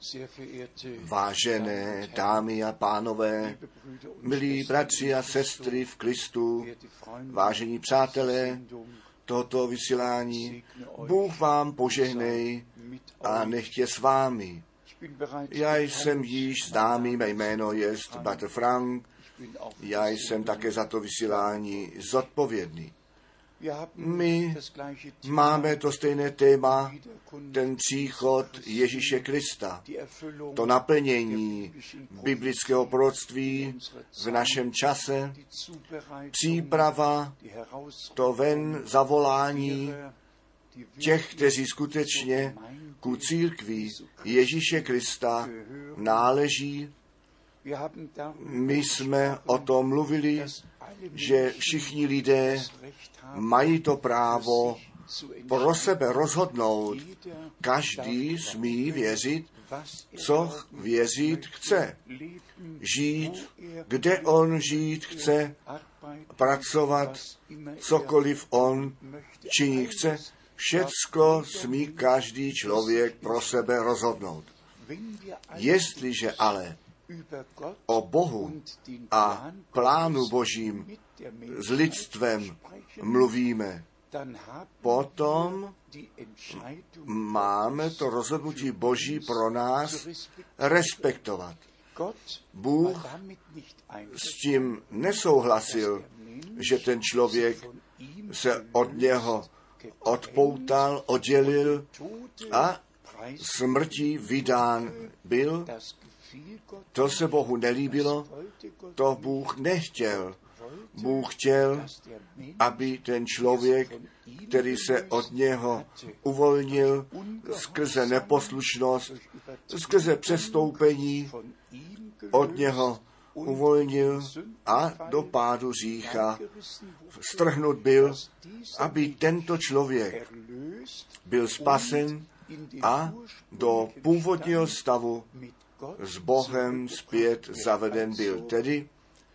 Vážené dámy a pánové, milí bratři a sestry v Kristu, vážení přátelé tohoto vysílání, Bůh vám požehnej a nechtě s vámi. Já jsem již známý, mé jméno je Bratr Frank, já jsem také za to vysílání zodpovědný. My máme to stejné téma, ten příchod Ježíše Krista, to naplnění biblického proroctví v našem čase, příprava, to ven zavolání těch, kteří skutečně ku církvi Ježíše Krista náleží. My jsme o tom mluvili, že všichni lidé mají to právo pro sebe rozhodnout. Každý smí věřit, co věřit chce. Žít, kde on žít chce, pracovat, cokoliv on činit chce. Všecko smí každý člověk pro sebe rozhodnout. Jestliže ale o Bohu a plánu Božím s lidstvem mluvíme, potom máme to rozhodnutí Boží pro nás respektovat. Bůh s tím nesouhlasil, že ten člověk se od něho odpoutal, oddělil a smrtí vydán byl. To se Bohu nelíbilo, to Bůh nechtěl. Bůh chtěl, aby ten člověk, který se od něho uvolnil skrze neposlušnost, skrze přestoupení, od něho uvolnil a do pádu hřícha strhnut byl, aby tento člověk byl spasen a do původního stavu s Bohem zpět zaveden byl. Tedy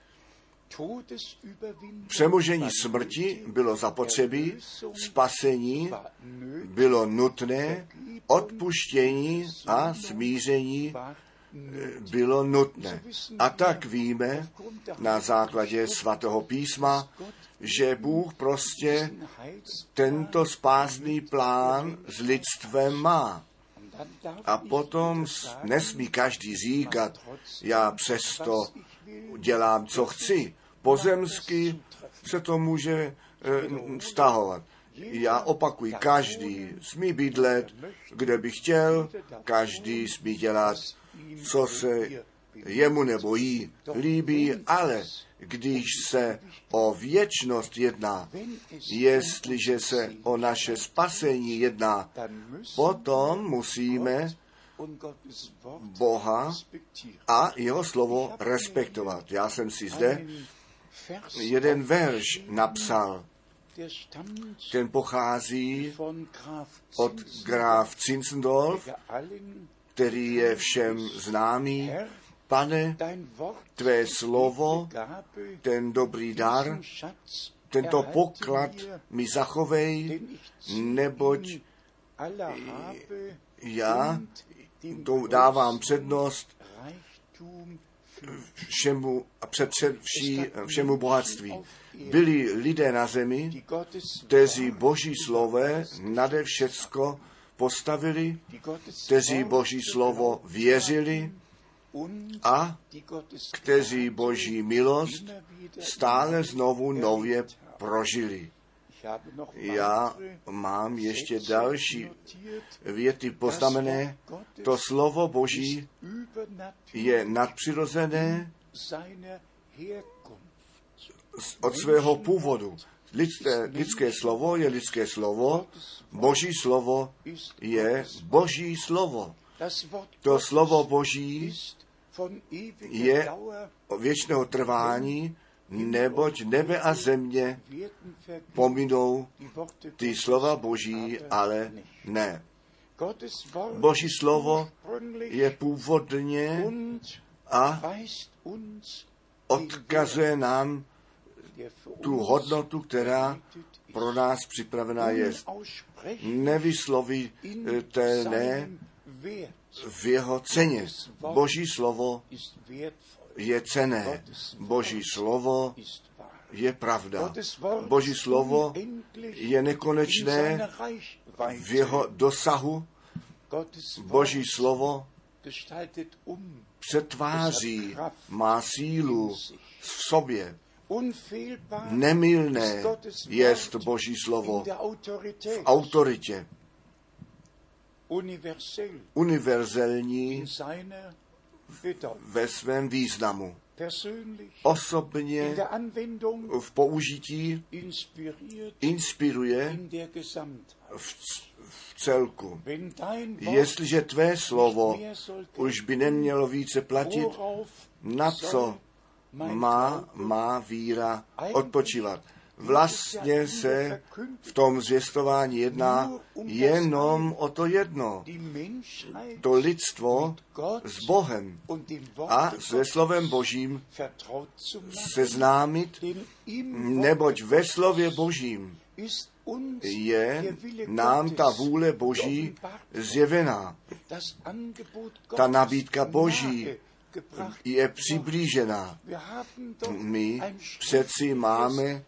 přemožení smrti bylo zapotřebí, spasení bylo nutné, odpuštění a smíření bylo nutné. A tak víme na základě svatého písma, že Bůh prostě tento spásný plán s lidstvem má. A potom nesmí každý říkat, já přesto dělám, co chci. Pozemsky se to může vztahovat. Já opakuji, každý smí bydlet, kde by chtěl, každý smí dělat, co se jemu nebo jí líbí, ale když se o věčnost jedná, jestliže se o naše spasení jedná, potom musíme Boha a jeho slovo respektovat. Já jsem si zde jeden verš napsal. Ten pochází od Graf Zinzendorf, který je všem známý. Pane, tvé slovo, ten dobrý dar, tento poklad mi zachovej, neboť já to dávám přednost všemu bohatství. Byli lidé na zemi, kteří Boží slovo nade všecko postavili, kteří Boží slovo věřili a kteří Boží milost stále znovu nově prožili. Já mám ještě další věty poznamené. To slovo Boží je nadpřirozené od svého původu. Lidské slovo je lidské slovo, Boží slovo je Boží slovo. To slovo Boží je věčného trvání, neboť nebe a země pominou, ty slova Boží ale ne. Boží slovo je původně a odkazuje nám tu hodnotu, která pro nás připravená je. Nevyslovitelné v jeho ceně. Boží slovo je cenné. Boží slovo je pravda. Boží slovo je nekonečné v jeho dosahu. Boží slovo přetváří, má sílu v sobě. Nemylné jest Boží slovo v autoritě. Univerzální ve svém významu. Osobně v použití inspiruje v celku. Jestliže tvé slovo už by nemělo více platit, na co má víra odpočívat? Vlastně se v tom zvěstování jedná jenom o to jedno. To lidstvo s Bohem a se slovem Božím seznámit, neboť ve slově Božím je nám ta vůle Boží zjevená. Ta nabídka Boží je přiblížená. My přeci máme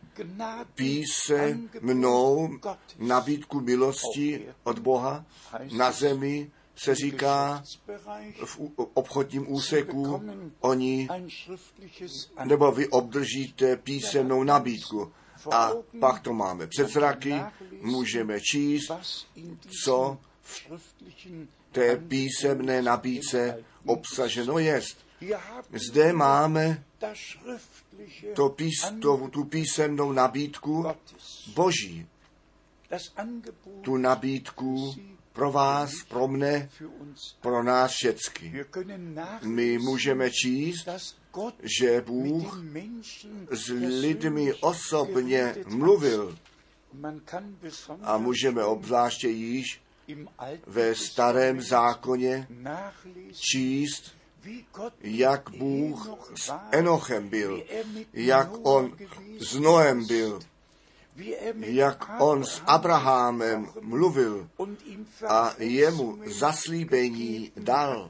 písemnou nabídku milosti od Boha. Na zemi se říká v obchodním úseku oni, nebo vy obdržíte písemnou nabídku. A pak to máme před zraky, můžeme číst, co v té písemné nabídce obsaženo jest. Zde máme tu písemnou nabídku Boží. Tu nabídku pro vás, pro mne, pro nás všecky. My můžeme číst, že Bůh s lidmi osobně mluvil. A můžeme obzvláště již ve Starém zákoně číst, jak Bůh s Enochem byl, jak on s Noem byl, jak on s Abrahamem mluvil a jemu zaslíbení dal.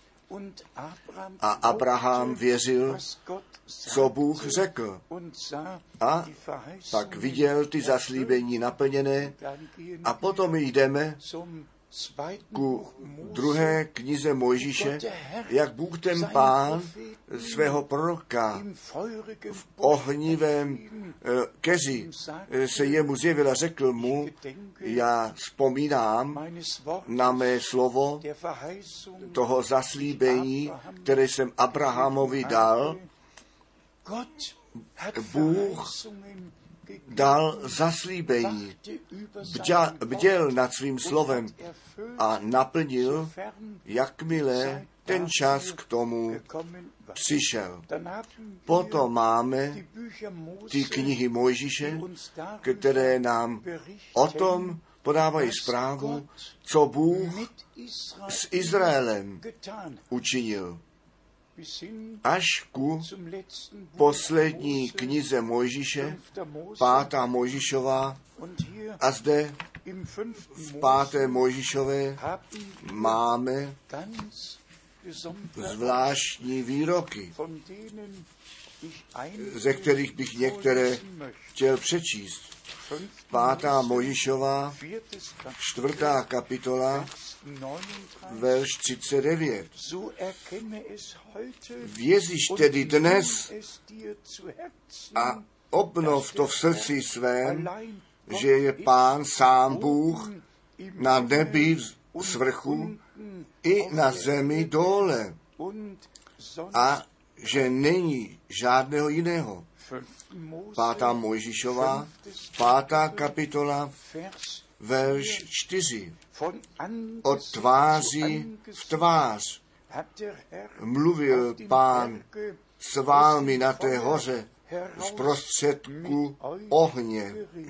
A Abraham věřil, co Bůh řekl. A pak viděl ty zaslíbení naplněné a potom jdeme ku druhé knize Mojžíše, jak Bůh ten Pán svého proroka v ohnivém keři se jemu zjevil a řekl mu, já vzpomínám na mé slovo toho zaslíbení, které jsem Abrahamovi dal. Bůh dal zaslíbení, bděl nad svým slovem a naplnil, jakmile ten čas k tomu přišel. Potom máme ty knihy Mojžíše, které nám o tom podávají zprávu, co Bůh s Izraelem učinil. Až ku poslední knize Mojžíše, 5. Mojžíšová, a zde v 5. Mojžíšové máme zvláštní výroky, ze kterých bych některé chtěl přečíst. 5. Mojžíšová, 4. kapitola, verš 39. Věříš tedy dnes a obnov to v srdci svém, že je Pán sám Bůh na nebi svrchu i na zemi dole a že není žádného jiného. 5. Mojžíšová, 5. kapitola, verš 4. Od tváří v tvář mluvil Pán s vámi na té hoře z prostředku ohně.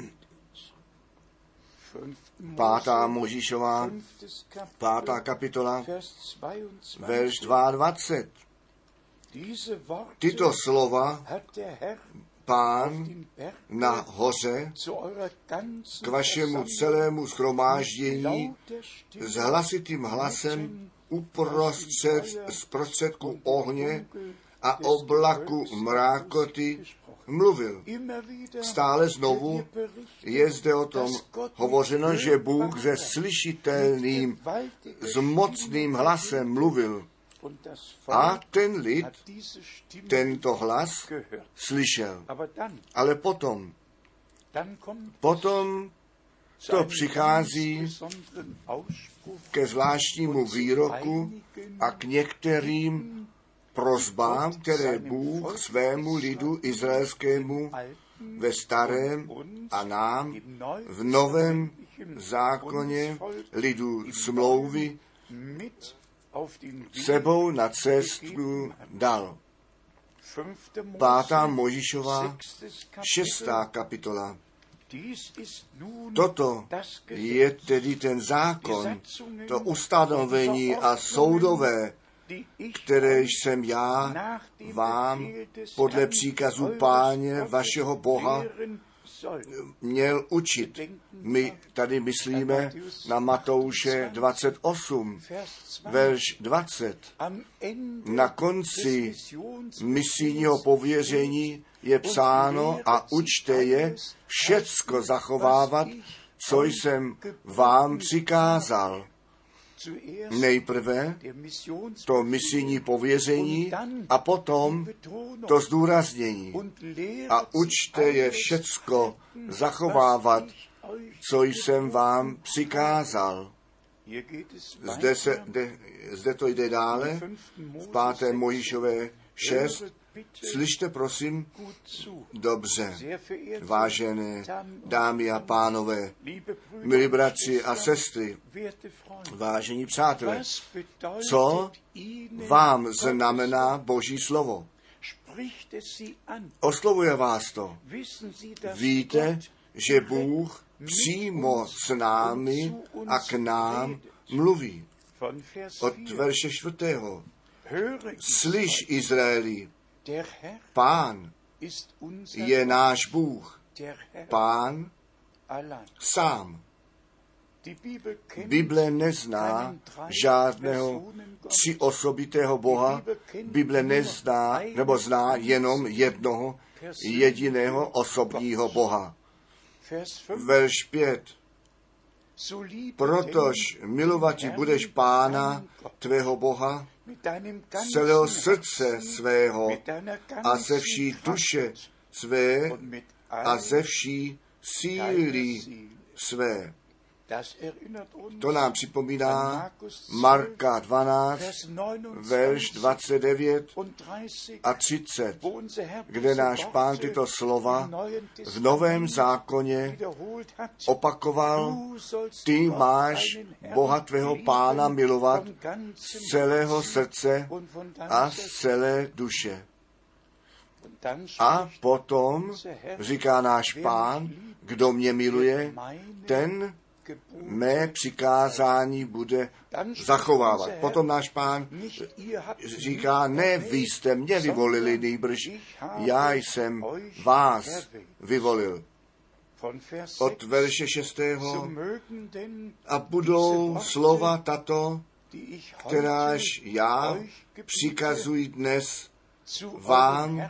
5. Mojžíšová, 5. kapitola, verš 22. Tyto slova Pán na hoře k vašemu celému shromáždění s hlasitým hlasem uprostřed z prostředku ohně a oblaku mrákoty mluvil. Stále znovu je zde o tom hovořeno, že Bůh se slyšitelným, s mocným hlasem mluvil. A ten lid tento hlas slyšel. Ale potom to přichází ke zvláštnímu výroku a k některým prosbám, které Bůh svému lidu izraelskému ve starém a nám v novém zákoně lidu smlouvy sebou na cestu dal. 5. Mojžíšova 6. kapitola. Toto je tedy ten zákon, to ustanovení a soudové, které jsem já vám podle příkazu Páně vašeho Boha měl učit. My tady myslíme na Matouše 28, verš 20. Na konci misijního pověření je psáno a učte je všecko zachovávat, co jsem vám přikázal. Nejprve to misijní pověření a potom to zdůraznění. A učte je všecko zachovávat, co jsem vám přikázal. Zde to jde dále, v 5. Mojžíšové 6. Slyšte prosím dobře, vážené dámy a pánové, milí bratři a sestry, vážení přátelé, co vám znamená Boží slovo? Oslovuje vás to. Víte, že Bůh přímo s námi a k nám mluví. Od verše 4. Slyš, Izraeli, Pán je náš Bůh, Pán sám. Bible nezná žádného třiosobitého Boha, Bible nezná, nebo zná jenom jednoho jediného osobního Boha. Verš 5. Protož milovati budeš Pána tvého Boha z celého srdce svého a ze vší duše své a ze vší síly své. To nám připomíná Marka 12, verš 29 a 30, kde náš Pán tyto slova v Novém zákoně opakoval: ty máš Boha tvého Pána milovat z celého srdce a z celé duše. A potom říká náš Pán, kdo mě miluje, ten mé přikázání bude zachovávat. Potom náš Pán říká, ne vy jste mě vyvolili, nýbrž já jsem vás vyvolil. Od verše 6. A budou slova tato, kteráž já přikazuji dnes vám,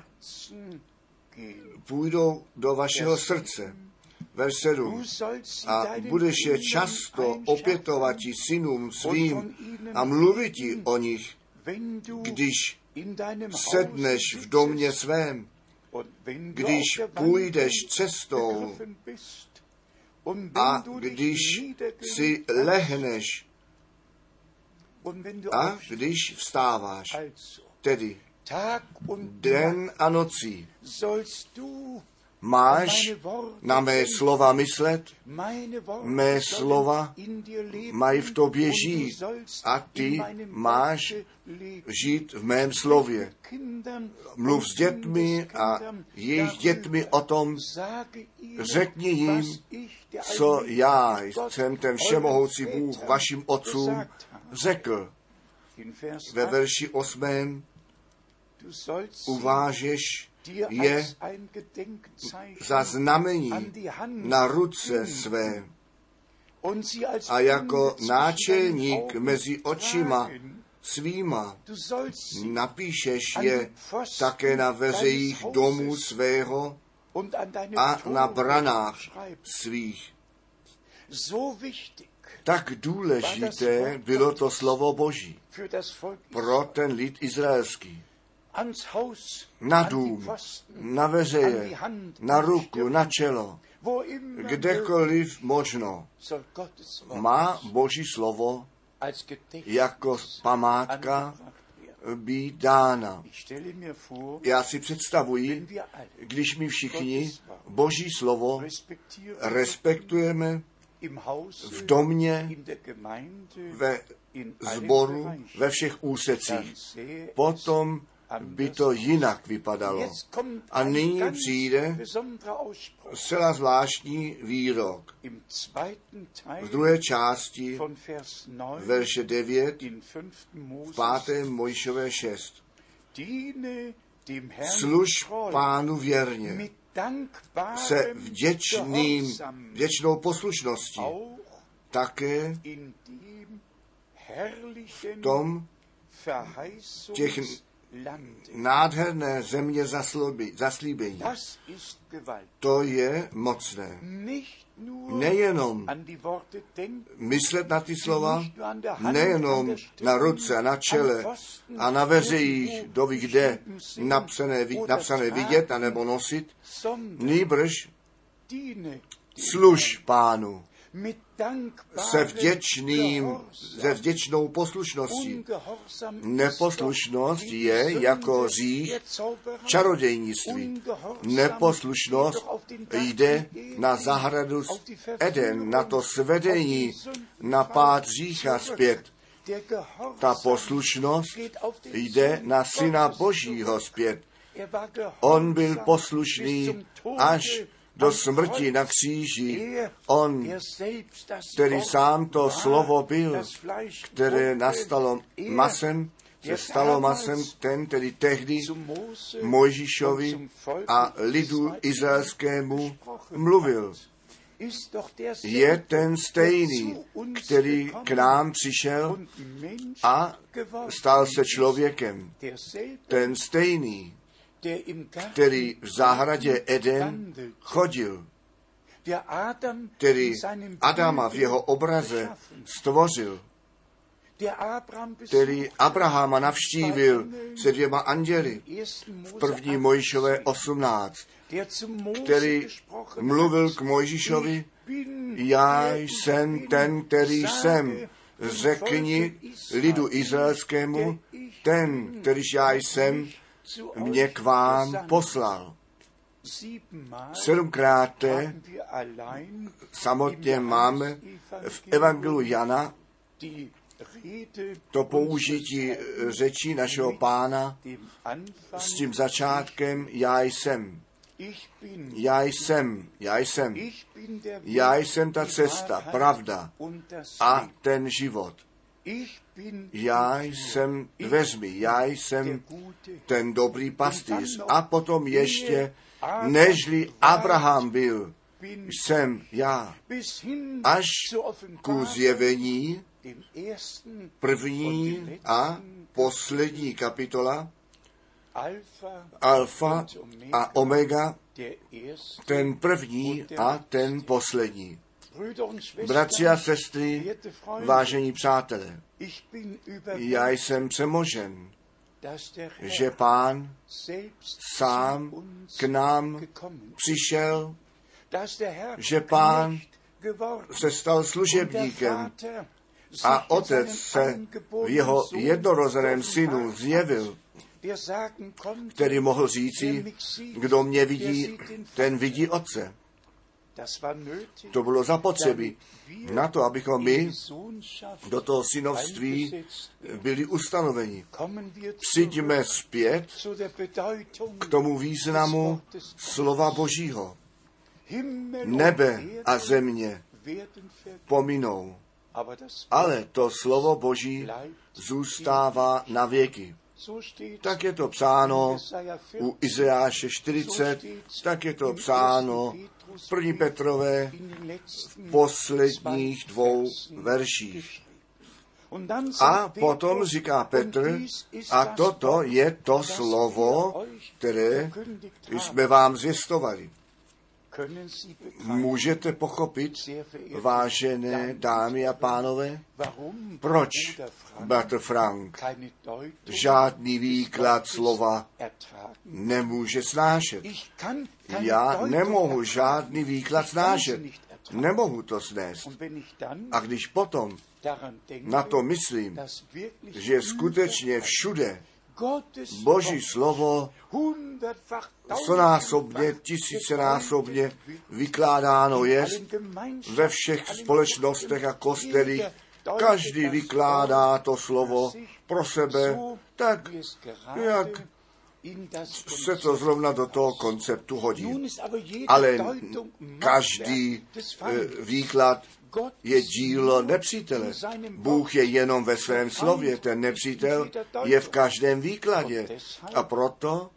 půjdou do vašeho srdce. Verš 7. A budeš je často opětovati synům svým a mluviti o nich, když sedneš v domě svém, když půjdeš cestou a když si lehneš a když vstáváš. Tedy den a nocí máš na mé slova myslet, mé slova mají v tobě žít a ty máš žít v mém slově. Mluv s dětmi a jejich dětmi o tom, řekni jim, co já jsem ten všemohoucí Bůh vašim otcům řekl. Ve verši 8. uvážeš je za znamení na ruce své a jako náčelník mezi očima svýma napíšeš je také na veřejích domů svého a na branách svých. Tak důležité bylo to slovo Boží pro ten lid izraelský. Na dům, na veřeje, na ruku, na čelo, kdekoliv možno, má Boží slovo jako památka být dána. Já si představuji, když my všichni Boží slovo respektujeme v domě, ve sboru, ve všech úsecích, potom by to jinak vypadalo. A nyní přijde zcela zvláštní výrok. V druhé části verše 9 v 5. Mojžíšové 6. Služ Pánu věrně, se vděčnou poslušností také v tom těch nádherné země zaslíbení. To je mocné. Nejenom myslet na ty slova, nejenom na ruce, na čele a na veřejích, kdo ví kde, napsané vidět anebo nosit, nýbrž služ Pánu se vděčnou poslušností. Neposlušnost je jako hřích čarodějnictví. Neposlušnost jde na zahradu Eden, na to svedení, na pád hřícha zpět. Ta poslušnost jde na Syna Božího zpět. On byl poslušný až do smrti na kříži. On, který sám to slovo byl, které se stalo masem, ten, který tehdy Mojžíšovi a lidu izraelskému mluvil. Je ten stejný, který k nám přišel a stal se člověkem. Ten stejný, který v zahradě Eden chodil, který Adama v jeho obraze stvořil, který Abrahama navštívil se 2 anděli v 1. Mojžíšové 18, který mluvil k Mojžíšovi, já jsem ten, který jsem, řekni lidu izraelskému, ten, kterýž já jsem, mě k vám poslal. 7krát samotně máme v Evangeliu Jana to použití řečí našeho Pána s tím začátkem já jsem. Já jsem. Já jsem ta cesta, pravda a ten život. Já jsem dveřmi, já jsem ten dobrý pastýř. A potom ještě, nežli Abraham byl, jsem já. Až ku zjevení, 1. a poslední kapitola, Alfa a Omega, ten první a ten poslední. Bratři a sestry, vážení přátelé, já jsem přemožen, že Pán sám k nám přišel, že Pán se stal služebníkem a Otec se v jeho jednorozeném synu zjevil, který mohl říci, kdo mě vidí, ten vidí Otce. To bylo zapotřebí na to, abychom my do toho synovství byli ustanoveni. Přijďme zpět k tomu významu slova Božího. Nebe a země pominou, ale to slovo Boží zůstává na věky. Tak je to psáno u Izajáše 40, tak je to psáno v 1. Petrové v posledních 2 verších. A potom říká Petr, a toto je to slovo, které jsme vám zvěstovali. Můžete pochopit, vážené dámy a pánové, proč bratr Frank žádný výklad slova nemůže snášet? Já nemohu žádný výklad snášet. Nemohu to snést. A když potom na to myslím, že skutečně všude Boží slovo 100násobně, 1000násobně vykládáno je ve všech společnostech a kostelích. Každý vykládá to slovo pro sebe tak, jak se to zrovna do toho konceptu hodí. Ale každý výklad je dílo nepřítele. Bůh je jenom ve svém slově, ten nepřítel je v každém výkladě. A proto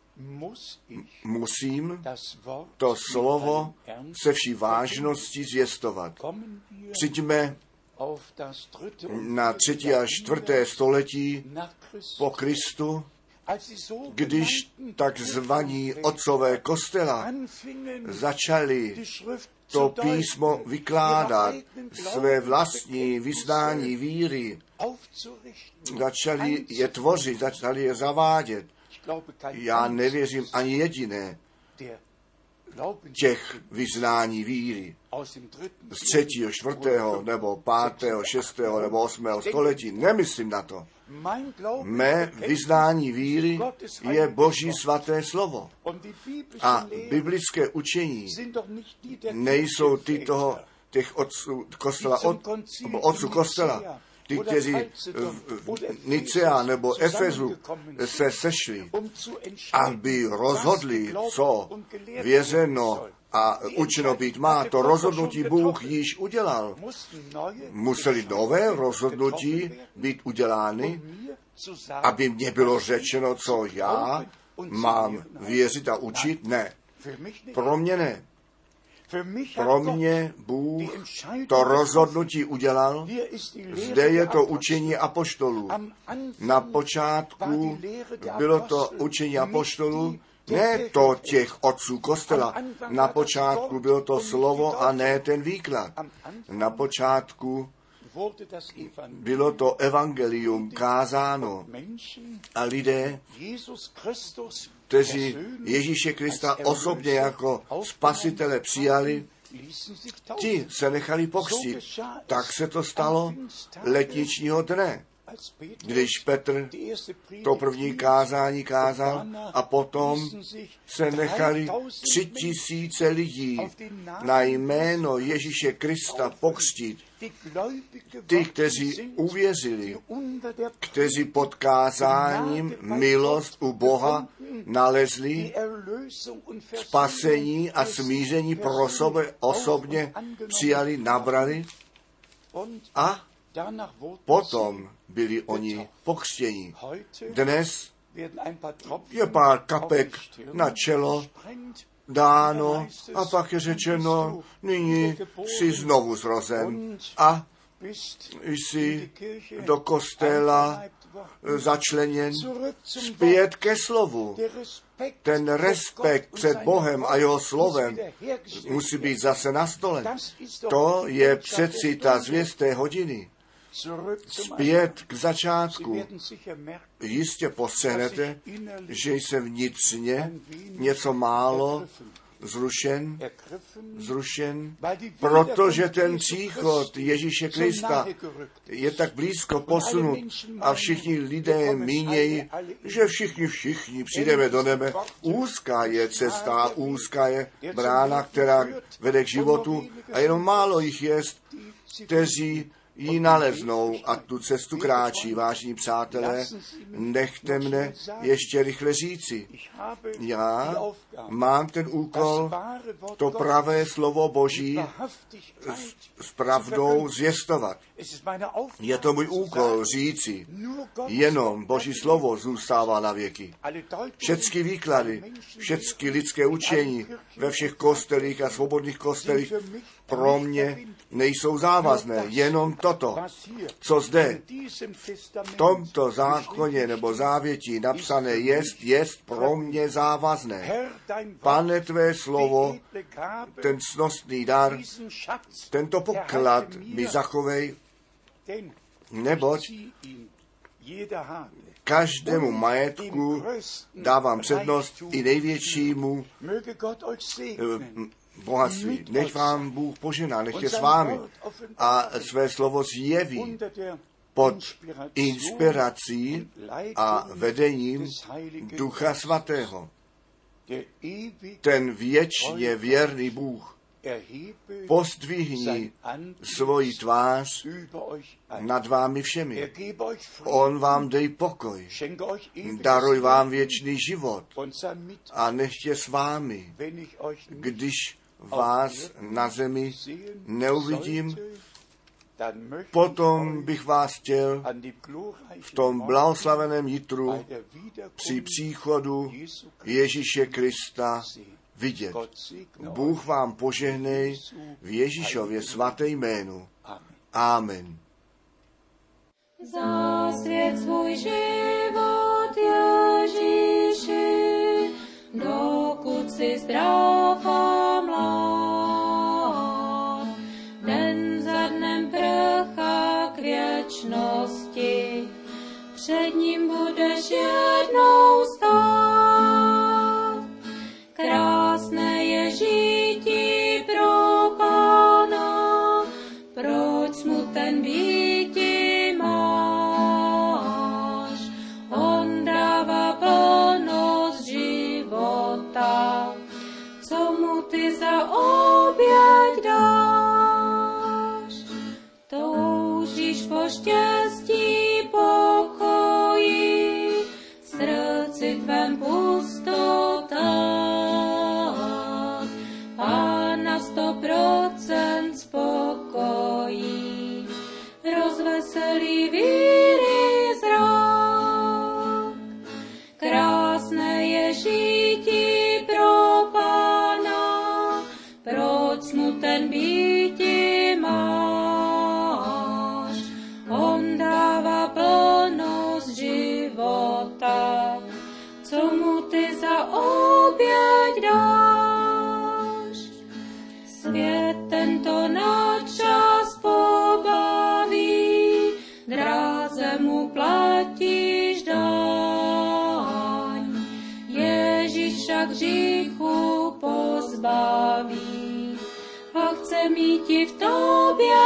musím to slovo se vší vážností zvěstovat. Přijďme na 3. a 4. století po Kristu, když takzvaní otcové kostela začali to písmo vykládat, své vlastní vyznání víry, začali je tvořit, začali je zavádět. Já nevěřím ani jediné těch vyznání víry z 3., 4., nebo 5., 6. nebo 8. století. Nemyslím na to. Mé vyznání víry je Boží svaté slovo. A biblické učení nejsou těch otců kostela, otců kostela, ty, kteří v Nicea nebo Efezu se sešli, aby rozhodli, co věřeno a učeno být má, to rozhodnutí Bůh již udělal. Museli nové rozhodnutí být udělány, aby mně bylo řečeno, co já mám věřit a učit? Ne. Pro mě ne. Pro mě Bůh to rozhodnutí udělal, zde je to učení apoštolů. Na počátku bylo to učení apoštolů, ne to těch otců kostela. Na počátku bylo to slovo a ne ten výklad. Na počátku bylo to evangelium kázáno a lidé, kteří Ježíše Krista osobně jako spasitele přijali, ti se nechali pokřtít. Tak se to stalo letničního dne, když Petr to první kázání kázal a potom se nechali 3000 lidí na jméno Ježíše Krista pokřtít. Ty, kteří uvěřili, kteří pod kázáním milost u Boha nalezli, spasení a smíření pro sebe osobně přijali, nabrali a potom byli oni pokřtěni. Dnes je pár kapek na čelo dáno a pak je řečeno, nyní jsi znovu zrozen a jsi do kostela začleněn zpět ke slovu. Ten respekt před Bohem a jeho slovem musí být zase na stole. To je přeci ta zvěst té hodiny. Zpět k začátku. Jistě postřehnete, že jsem vnitřně něco málo zrušen, protože ten příchod Ježíše Krista je tak blízko posunut a všichni lidé mínějí, že všichni přijdeme do nebe. Úzká je cesta, úzká je brána, která vede k životu a jenom málo jich je, kteří ji naleznou a tu cestu kráčí. Vážení přátelé, nechte mne ještě rychle říci. Já mám ten úkol, to pravé slovo Boží s pravdou zvěstovat. Je to můj úkol říci, jenom Boží slovo zůstává na věky. Všechny výklady, všechny lidské učení ve všech kostelích a svobodných kostelích pro mě nejsou závazné. Jenom toto, co zde v tomto zákoně nebo závětí napsané jest pro mě závazné. Pane, tvé slovo, ten cnostný dar, tento poklad mi zachovej, neboť každému majetku dávám přednost i největšímu bohatství. Nech vám Bůh požená, nech je s vámi a své slovo zjeví pod inspirací a vedením Ducha Svatého. Ten věčně věrný Bůh pozdvihni svoji tvář nad vámi všemi. On vám dej pokoj, daruj vám věčný život a nechtě s vámi, když vás na zemi neuvidím, potom bych vás chtěl v tom blahoslaveném jitru při příchodu Ježíše Krista vidět. Bůh vám požehnej v Ježíšově svaté jménu. Amen. Zasvět svůj život Ježíši, dokud si zdrav a mlád. Den za dnem prchá k věčnosti, před ním budeš jednou stát. Krásné je žití pro Pána, proč smuten býti máš. On dává plnost života, co mu ty za oběť dáš. Toužíš po štěstí, pokoji, v srdci tvém pustota. A na 100% spokojí rozveselí víry zrak. Krásné je žití pro Pána, proč smuten býti máš. On dává plnost života, co mu ty za oběť dáš. Svět tento na čas pobaví, dráze mu platíš daň. Ježíš však hříchu pozbaví a chce míti v tobě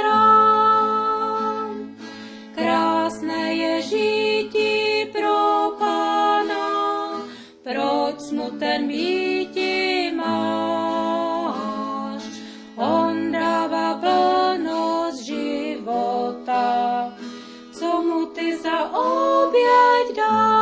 chrám. Krásné je žití pro Pána, proč smuten býti máš. On dává plnost života, co mu ty za oběť dáš.